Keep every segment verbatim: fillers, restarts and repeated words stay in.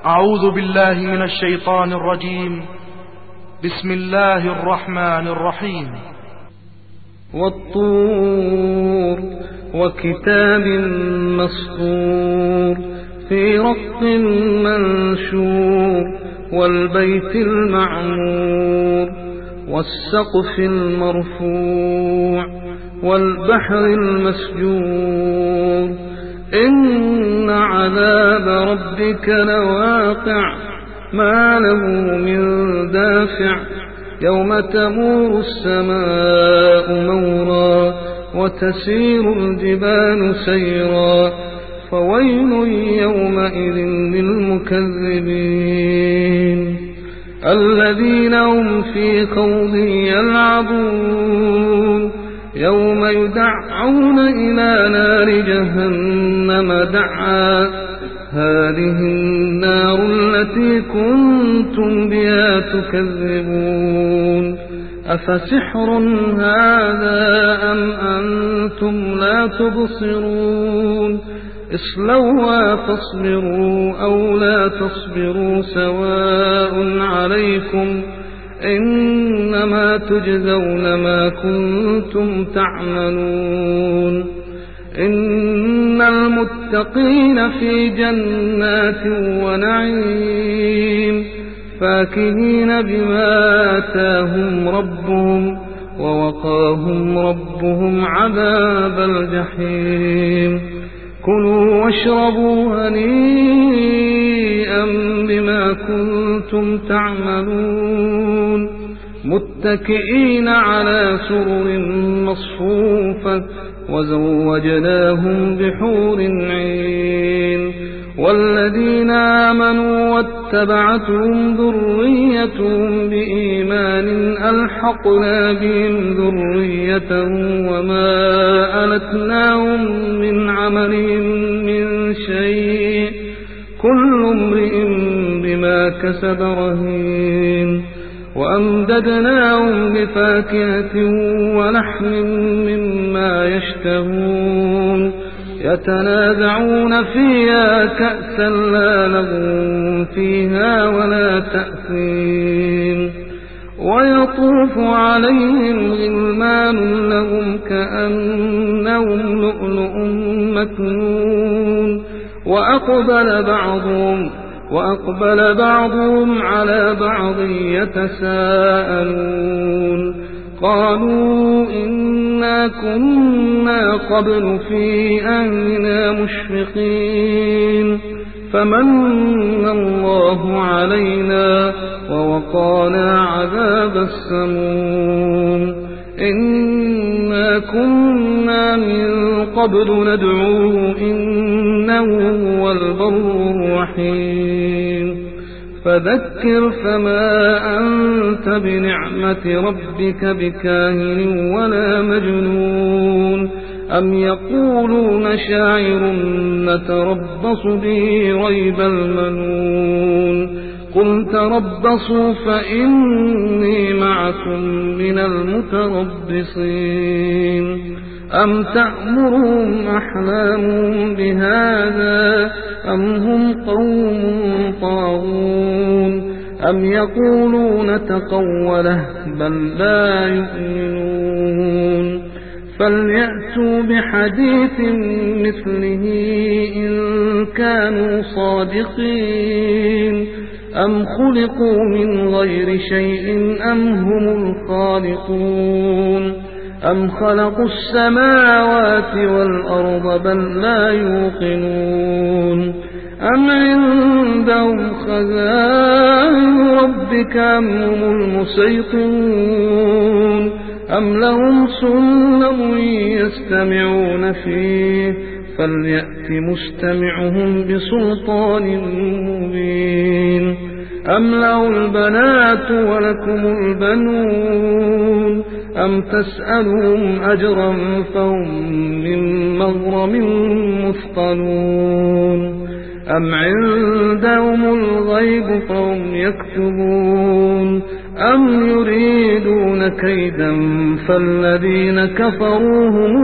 أعوذ بالله من الشيطان الرجيم. بسم الله الرحمن الرحيم. والطور وكتاب مسطور في رق منشور والبيت المعمور والسقف المرفوع والبحر المسجور إن عذاب ربك لواقع ما له من دافع يوم تمور السماء مورا وتسير الجبال سيرا فويل يومئذ للمكذبين الذين هم في خوض يلعبون يوم يدعون إلى نار جهنم دعا هذه النار التي كنتم بها تكذبون أفسحر هذا أم أنتم لا تبصرون اصلوها فاصبروا أو لا تصبروا سواء عليكم إنما تجزون ما كنتم تعملون إن المتقين في جنات ونعيم فاكهين بما آتاهم ربهم ووقاهم ربهم عذاب الجحيم كلوا واشربوا هنيئا بما كنتم تعملون متكئين على سرر مصفوفة وزوجناهم بحور عين والذين آمنوا واتبعتهم ذريتهم بإيمان ألحقنا بهم ذريتهم وما ألتناهم من عملهم من شيء كل امرئ بما كسب رهين وأمددناهم بفاكهة ولحم مما يشتهون يتنازعون فيها كأسا لا لغو فيها ولا تأثيم ويطوف عليهم غلمان لهم كأنهم لؤلؤ مكنون وأقبل بعضهم وأقبل بعضهم على بعض يتساءلون قالوا إنا كنا قبل في أهلنا مشفقين فمن الله علينا ووقانا عذاب السموم إنا كنا من قبل ندعوه إنه هو البر الرحيم فذكر فما أنت بنعمة ربك بكاهن ولا مجنون أم يقولون شاعر نتربص به ريب المنون قل تربصوا فإني معكم من المتربصين أم تأمرهم أحلامهم بهذا أم هم قوم طاغون أم يقولون تقوله بل لا يؤمنون فليأتوا بحديث مثله إن كانوا صادقين أم خلقوا من غير شيء أم هم الخالقون أم خلقوا السماوات والأرض بل لا يوقنون أم عندهم خزائن ربك أم هم المسيطرون أم لهم سلم يستمعون فيه فليأت مستمعهم بسلطان مبين أم له البنات ولكم البنون أم تسألهم أجرا فهم من مغرم مثقلون أم عندهم الغيب فهم يكتبون أم يريدون كيدا فالذين كفروا هم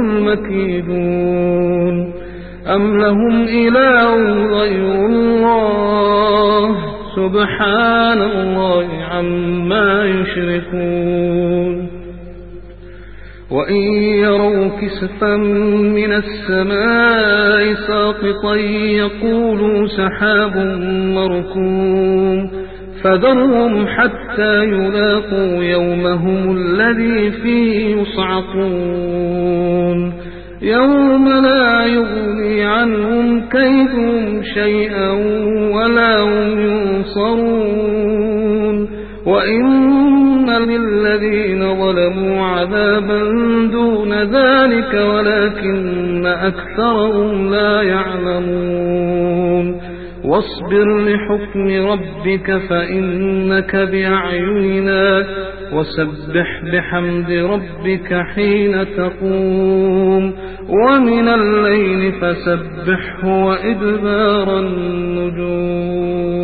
المكيدون أم لهم إله غير الله سبحان الله عما يشركون وإن يروا كسفا من السماء ساقطا يقولوا سحاب مركوم فذرهم حتى يلاقوا يومهم الذي فيه يصعقون يوم لا يغني عنهم كيدهم شيئا ولا هم ينصرون وإن للذين ظلموا عذابا دون ذلك ولكن أكثرهم لا يعلمون واصبر لحكم ربك فإنك بأعيننا وسبح بحمد ربك حين تقوم ومن الليل فسبحه وإدبار النجوم